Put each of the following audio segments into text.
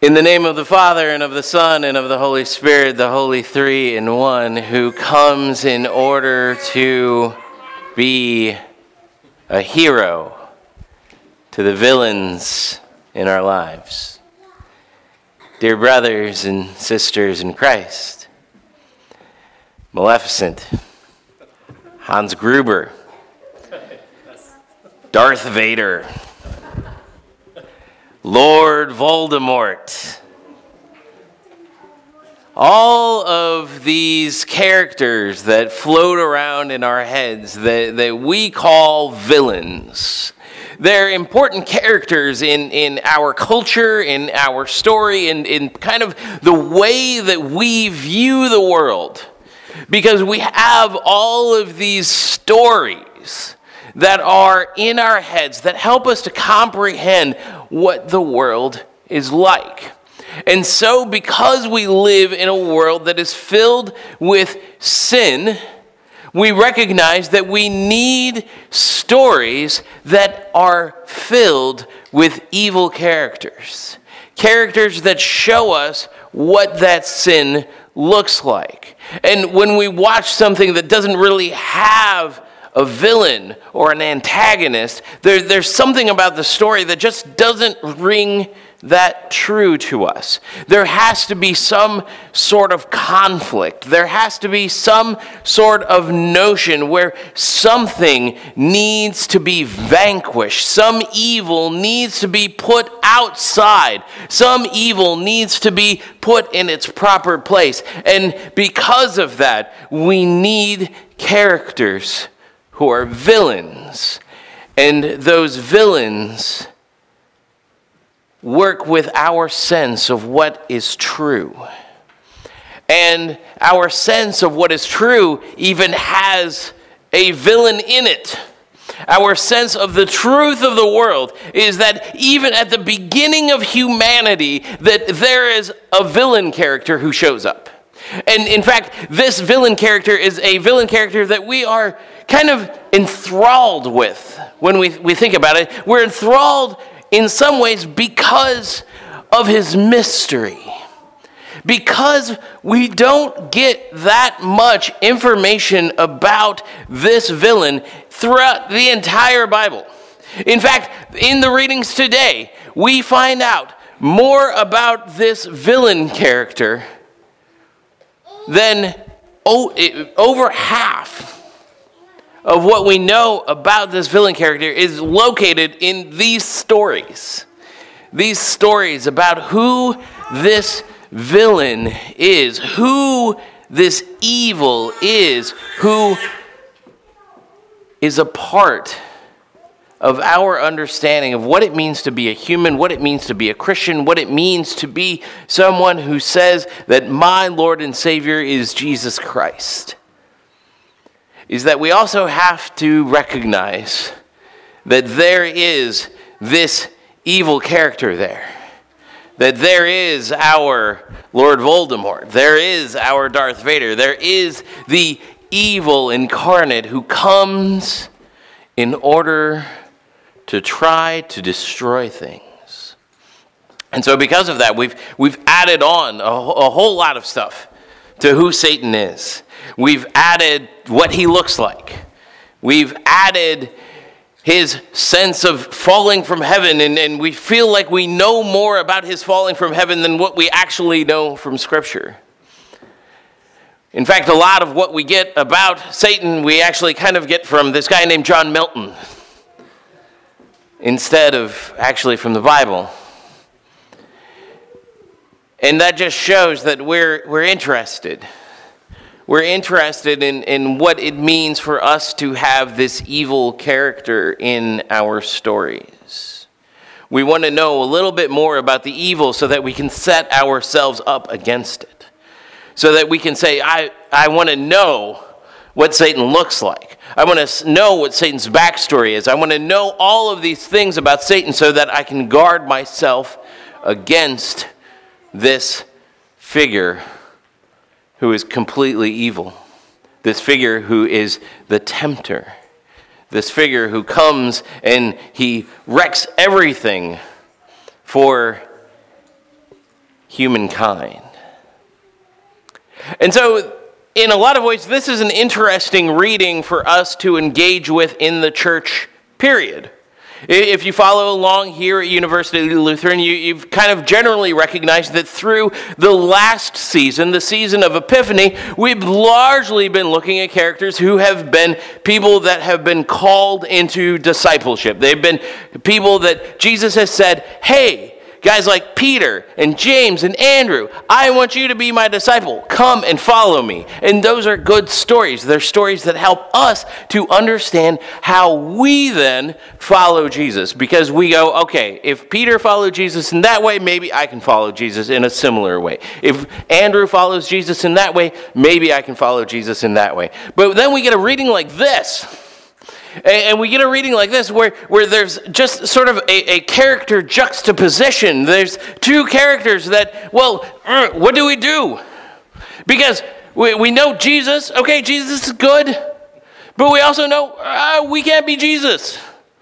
In the name of the Father, and of the Son, and of the Holy Spirit, the Holy Three in One, who comes in order to be a hero to the villains in our lives. Dear brothers and sisters in Christ, Maleficent, Hans Gruber, Darth Vader, Lord Voldemort. All of these characters that float around in our heads that we call villains. They're important characters in our culture, in our story, in kind of the way that we view the world. Because we have all of these stories that are in our heads that help us to comprehend what the world is like. And so, because we live in a world that is filled with sin, we recognize that we need stories that are filled with evil characters. Characters that show us what that sin looks like. And when we watch something that doesn't really have a villain or an antagonist, there's something about the story that just doesn't ring that true to us. There has to be some sort of conflict. There has to be some sort of notion where something needs to be vanquished. Some evil needs to be put outside. Some evil needs to be put in its proper place. And because of that, we need characters who are villains. And those villains work with our sense of what is true. And our sense of what is true even has a villain in it. Our sense of the truth of the world is that even at the beginning of humanity, that there is a villain character who shows up. And in fact, this villain character is a villain character that we are kind of enthralled with when we think about it. We're enthralled in some ways because of his mystery. Because we don't get that much information about this villain throughout the entire Bible. In fact, in the readings today, we find out more about this villain character than over half of what we know about this villain character is located in these stories. These stories about who this villain is, who this evil is, who is a part of our understanding of what it means to be a human, what it means to be a Christian, what it means to be someone who says that my Lord and Savior is Jesus Christ. Is that we also have to recognize that there is this evil character there. That there is our Lord Voldemort. There is our Darth Vader. There is the evil incarnate who comes in order to try to destroy things. And so because of that, we've added on a whole lot of stuff to who Satan is. We've added what he looks like. We've added his sense of falling from heaven, and we feel like we know more about his falling from heaven than what we actually know from Scripture. In fact, a lot of what we get about Satan, we actually kind of get from this guy named John Milton, instead of actually from the Bible. And that just shows that we're interested. We're interested in what it means for us to have this evil character in our stories. We want to know a little bit more about the evil so that we can set ourselves up against it. So that we can say, I want to know what Satan looks like. I want to know what Satan's backstory is. I want to know all of these things about Satan so that I can guard myself against this figure who is completely evil. This figure who is the tempter. This figure who comes and he wrecks everything for humankind. And so, in a lot of ways, this is an interesting reading for us to engage with in the church period. If you follow along here at University Lutheran, you've kind of generally recognized that through the last season, the season of Epiphany, we've largely been looking at characters who have been people that have been called into discipleship. They've been people that Jesus has said, hey, guys like Peter and James and Andrew, I want you to be my disciple. Come and follow me. And those are good stories. They're stories that help us to understand how we then follow Jesus. Because we go, okay, if Peter followed Jesus in that way, maybe I can follow Jesus in a similar way. If Andrew follows Jesus in that way, maybe I can follow Jesus in that way. But then we get a reading like this. And we get a reading like this where there's just sort of a character juxtaposition. There's two characters that, well, what do we do? Because we know Jesus, okay, Jesus is good, but we also know we can't be Jesus.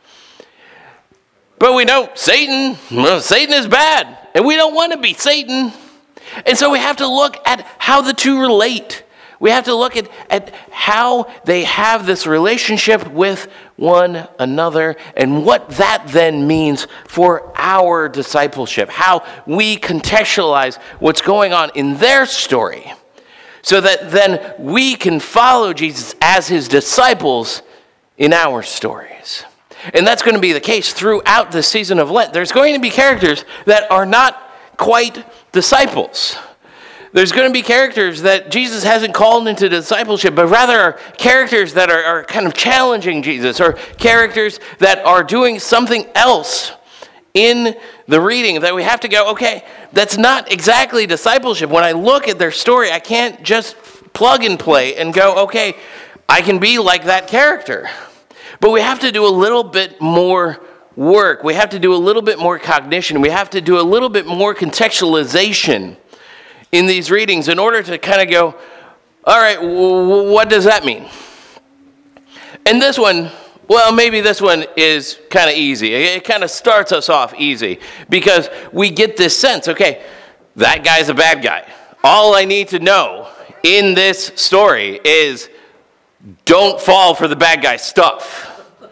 But we know Satan, well, Satan is bad, and we don't want to be Satan. And so we have to look at how the two relate. We have to look at how they have this relationship with one another and what that then means for our discipleship, how we contextualize what's going on in their story so that then we can follow Jesus as his disciples in our stories. And that's going to be the case throughout the season of Lent. There's going to be characters that are not quite disciples. There's going to be characters that Jesus hasn't called into discipleship, but rather are characters that are kind of challenging Jesus, or characters that are doing something else in the reading that we have to go, okay, that's not exactly discipleship. When I look at their story, I can't just plug and play and go, okay, I can be like that character. But we have to do a little bit more work. We have to do a little bit more cognition. We have to do a little bit more contextualization in these readings in order to kind of go, all right, what does that mean? And this one, well, maybe this one is kind of easy. It kind of starts us off easy because we get this sense, okay, that guy's a bad guy. All I need to know in this story is don't fall for the bad guy stuff.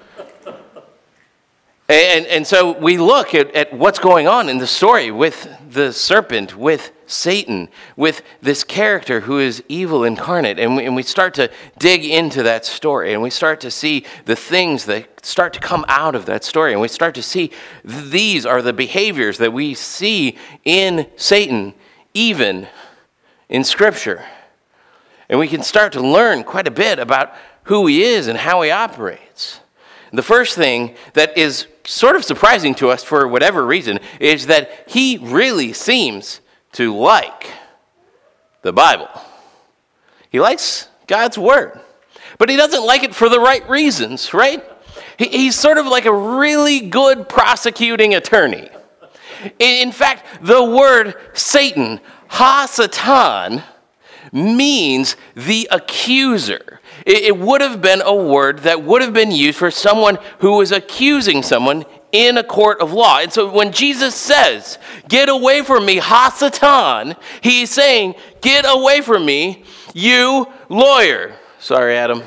And so we look at what's going on in the story with the serpent, with Satan, with this character who is evil incarnate. And we start to dig into that story. And we start to see the things that start to come out of that story. And we start to see these are the behaviors that we see in Satan, even in Scripture. And we can start to learn quite a bit about who he is and how he operates. The first thing that is sort of surprising to us for whatever reason is that he really seems to like the Bible. He likes God's Word. But he doesn't like it for the right reasons, right? He's sort of like a really good prosecuting attorney. In fact, the word Satan, ha-satan, means the accuser. It would have been a word that would have been used for someone who was accusing someone in a court of law. And so when Jesus says, get away from me, ha-satan, he's saying, get away from me, you lawyer. Sorry, Adam.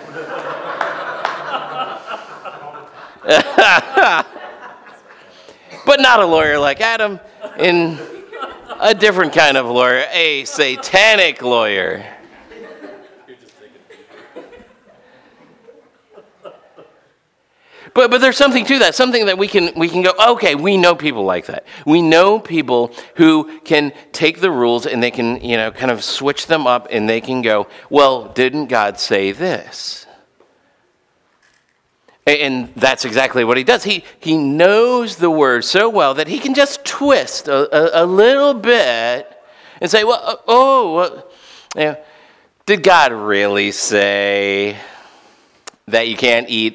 But not a lawyer like Adam, in a different kind of lawyer, a satanic lawyer. But there's something to that, something that we can go, okay, we know people like that. We know people who can take the rules and they can, kind of switch them up and they can go, well, didn't God say this? And that's exactly what he does. He knows the word so well that he can just twist a little bit and say, well, did God really say that you can't eat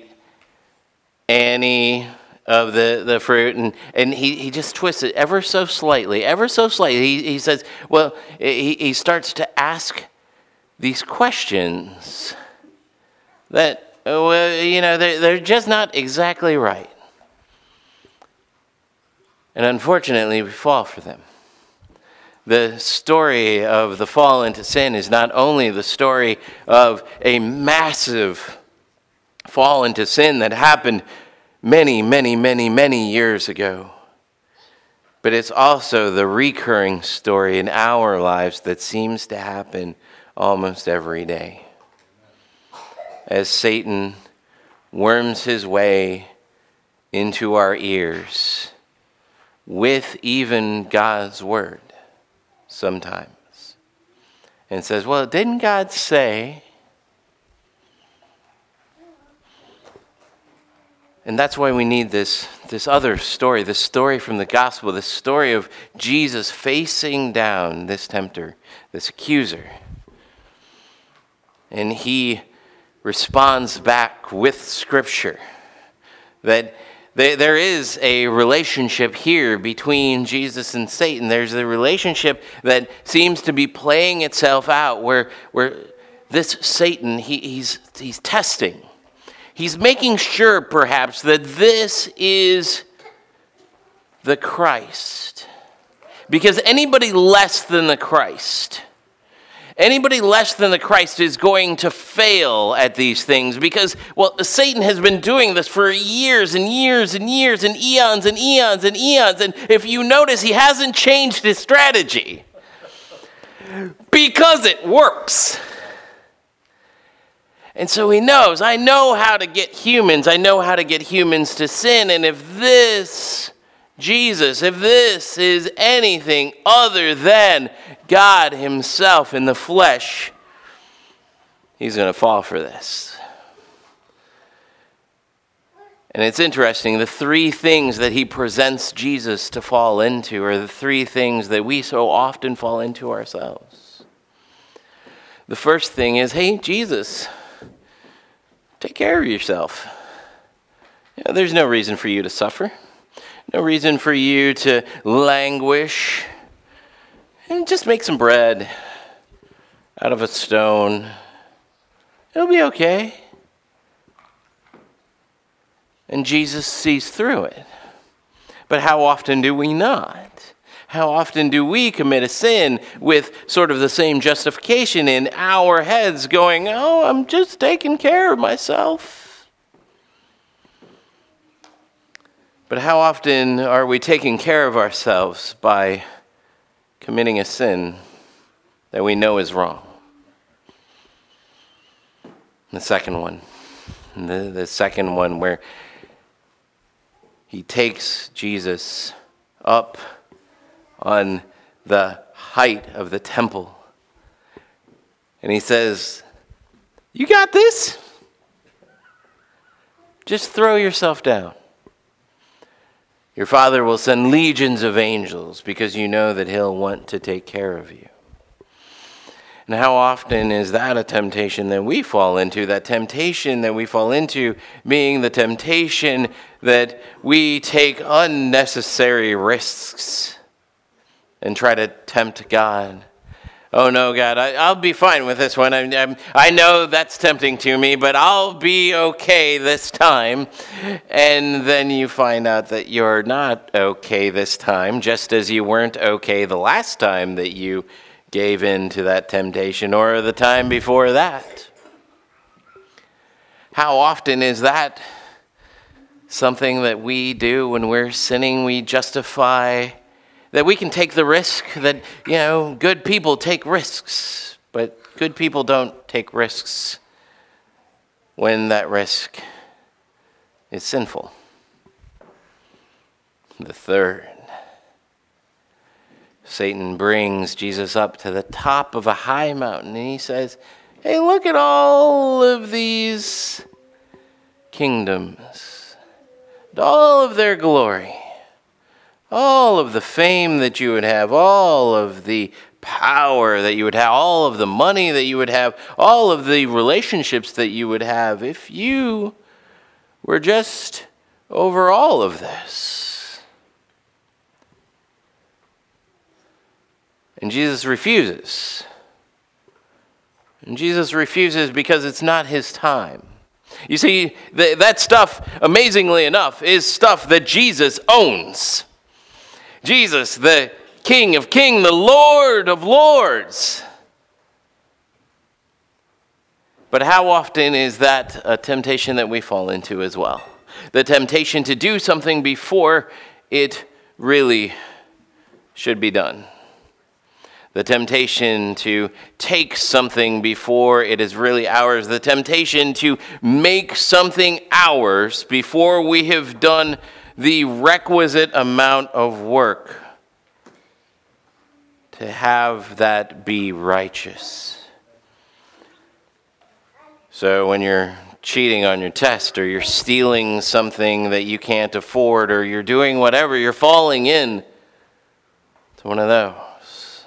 any of the fruit? And he just twists it ever so slightly. He says, well, he starts to ask these questions that, they're just not exactly right. And unfortunately, we fall for them. The story of the fall into sin is not only the story of a massive fall into sin that happened many, many, many, many years ago, but it's also the recurring story in our lives that seems to happen almost every day. As Satan worms his way into our ears with even God's word sometimes, and says, well, didn't God say? And that's why we need this other story, this story from the gospel, this story of Jesus facing down this tempter, this accuser. And he responds back with Scripture that there is a relationship here between Jesus and Satan. There's a relationship that seems to be playing itself out where this Satan, he's testing. He's making sure, perhaps, that this is the Christ. Because anybody less than the Christ is going to fail at these things. Because, well, Satan has been doing this for years and years and years and eons and eons and eons. And if you notice, he hasn't changed his strategy. Because it works. And so he knows, I know how to get humans to sin. And if this, Jesus, if this is anything other than God himself in the flesh, he's going to fall for this. And it's interesting, the three things that he presents Jesus to fall into are the three things that we so often fall into ourselves. The first thing is, hey, Jesus, take care of yourself. There's no reason for you to suffer. No reason for you to languish. And just make some bread out of a stone. It'll be okay. And Jesus sees through it. But how often do we not? How often do we commit a sin with sort of the same justification in our heads going, oh, I'm just taking care of myself? But how often are we taking care of ourselves by committing a sin that we know is wrong? The second one. The second one where he takes Jesus up on the height of the temple. And he says, you got this? Just throw yourself down. Your Father will send legions of angels because you know that he'll want to take care of you. And how often is that a temptation that we fall into? That temptation that we fall into being the temptation that we take unnecessary risks and try to tempt God. Oh no, God, I'll be fine with this one. I know that's tempting to me, but I'll be okay this time. And then you find out that you're not okay this time, just as you weren't okay the last time that you gave in to that temptation or the time before that. How often is that something that we do when we're sinning? We justify that we can take the risk that, good people take risks, but good people don't take risks when that risk is sinful. The third, Satan brings Jesus up to the top of a high mountain and he says, hey, look at all of these kingdoms, and all of their glory. All of the fame that you would have, all of the power that you would have, all of the money that you would have, all of the relationships that you would have if you were just over all of this. And Jesus refuses. And Jesus refuses because it's not his time. You see, that stuff, amazingly enough, is stuff that Jesus owns. Jesus, the King of Kings, the Lord of Lords. But how often is that a temptation that we fall into as well? The temptation to do something before it really should be done. The temptation to take something before it is really ours. The temptation to make something ours before we have done the requisite amount of work to have that be righteous. So when you're cheating on your test, or you're stealing something that you can't afford, or you're doing whatever, you're falling in to one of those.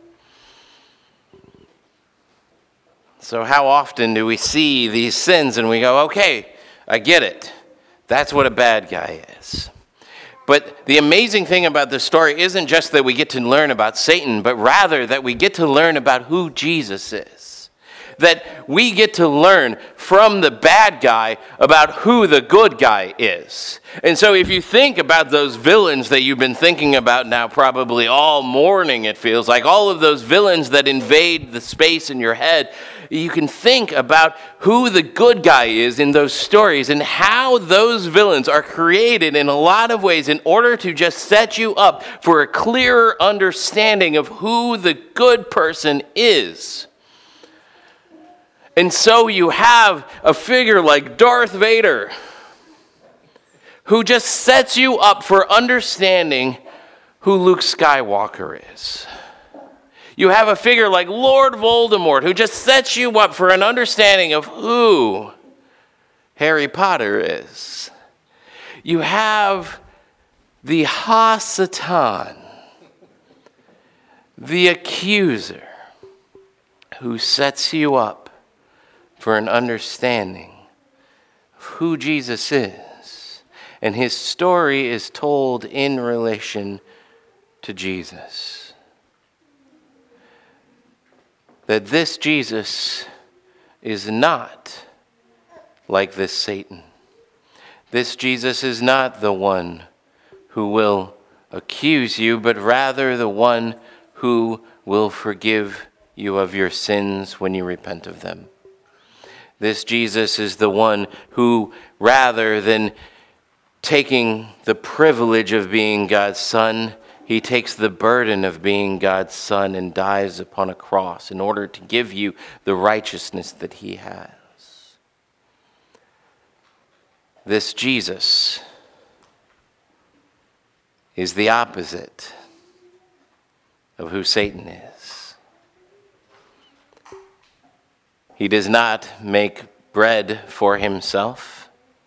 So how often do we see these sins and we go, okay, I get it. That's what a bad guy is. But the amazing thing about this story isn't just that we get to learn about Satan, but rather that we get to learn about who Jesus is. That we get to learn from the bad guy about who the good guy is. And so if you think about those villains that you've been thinking about now probably all morning, it feels like, all of those villains that invade the space in your head, you can think about who the good guy is in those stories and how those villains are created in a lot of ways in order to just set you up for a clearer understanding of who the good person is. And so you have a figure like Darth Vader who just sets you up for understanding who Luke Skywalker is. You have a figure like Lord Voldemort who just sets you up for an understanding of who Harry Potter is. You have the Hasatan, the accuser, who sets you up for an understanding of who Jesus is. And his story is told in relation to Jesus. That this Jesus is not like this Satan. This Jesus is not the one who will accuse you, but rather the one who will forgive you of your sins when you repent of them. This Jesus is the one who, rather than taking the privilege of being God's son, he takes the burden of being God's son and dies upon a cross in order to give you the righteousness that he has. This Jesus is the opposite of who Satan is. He does not make bread for himself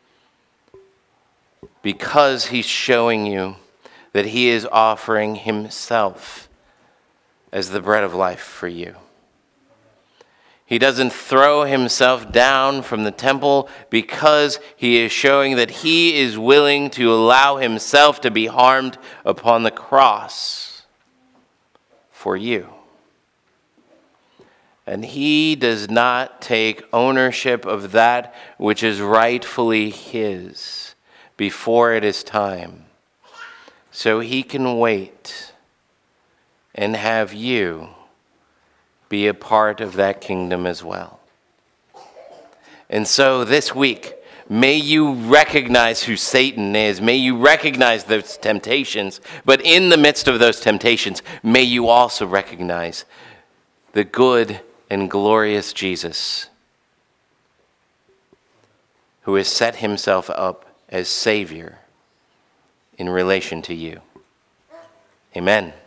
because he's showing you that he is offering himself as the bread of life for you. He doesn't throw himself down from the temple because he is showing that he is willing to allow himself to be harmed upon the cross for you. And he does not take ownership of that which is rightfully his before it is time. So he can wait and have you be a part of that kingdom as well. And so this week, may you recognize who Satan is. May you recognize those temptations. But in the midst of those temptations, may you also recognize the good and glorious Jesus who has set himself up as Savior in relation to you. Amen.